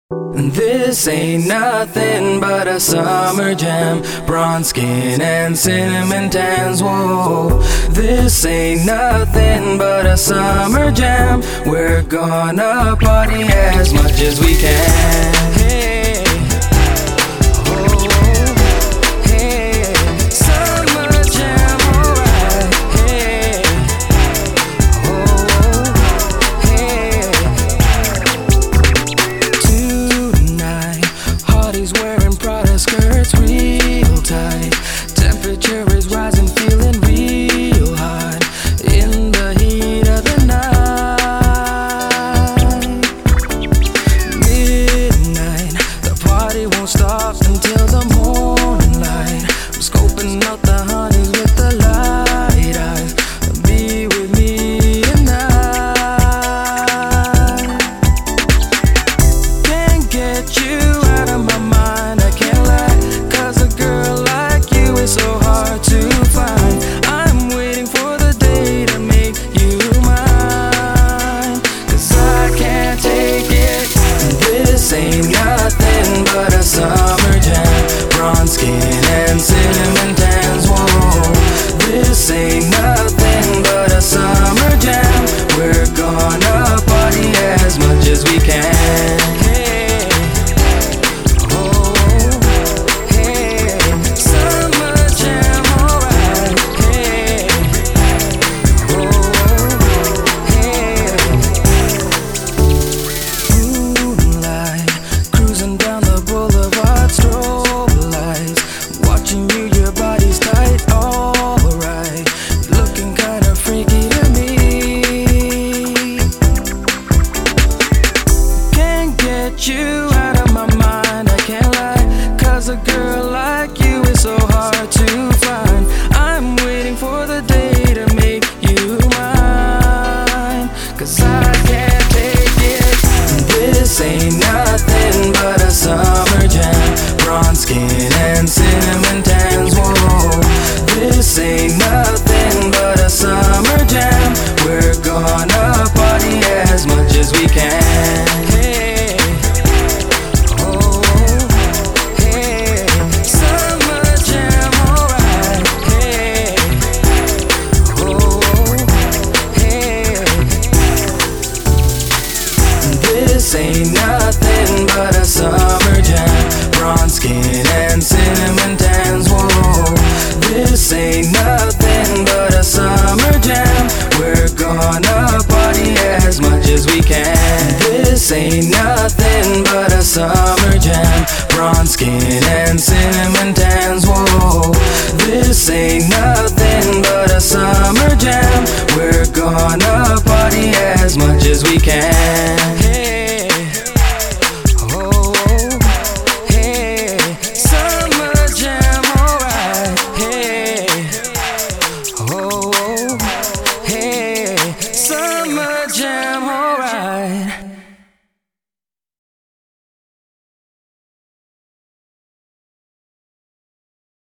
This ain't nothing but a summer jam. Bronze skin and cinnamon tans, whoa. This ain't nothing but a summer jam. We're gonna party as much as we can. Hey, oh, hey, summer jam, alright. Hey, oh, hey. Tonight, Hardy's wearing Prada skirts real tight. Temperature is rising, feeling real hot in the heat of the night. Midnight, the party won't stop until the morning light. I'm scoping out the honeys with the light eyes. Be with me tonight. Can't get you out of my mind, I can't lie. 'Cause a girl like you is so hard to find. I'm waiting for the day to make you mine. 'Cause I can't take it. This ain't nothing but a summer jam. Bronze skin and cinnamon tans, whoa. This ain't nothing but a summer jam. We're gonna party as much as we can. Hey, oh, hey, summer jam, alright. Hey, oh, hey. Moonlight, cruising down the boulevard, strobe lights. Watching you, your body's tight, alright. Looking kinda freaky to me. Can't get you out of my mind, I can't lie. 'Cause a girl like you is so hard to find. I'm waiting for the day to make you mine. 'Cause I can't take it. This ain't nothing but a summer jam. Bronze skin and cinnamon tans, whoa. This ain't nothing but a summer jam. We're gonna party as much as we can. Hey, oh, hey, summer jam, alright. Hey, oh, hey. This ain't nothing but a summer jam. Bronze skin and cinnamon tans, whoa. This ain't nothing but a summer jam. We're gonna party as much as we can. This ain't nothing but a summer jam. Bronze skin and cinnamon tans, whoa. This ain't nothing but a summer jam. We're gonna party as much as we can.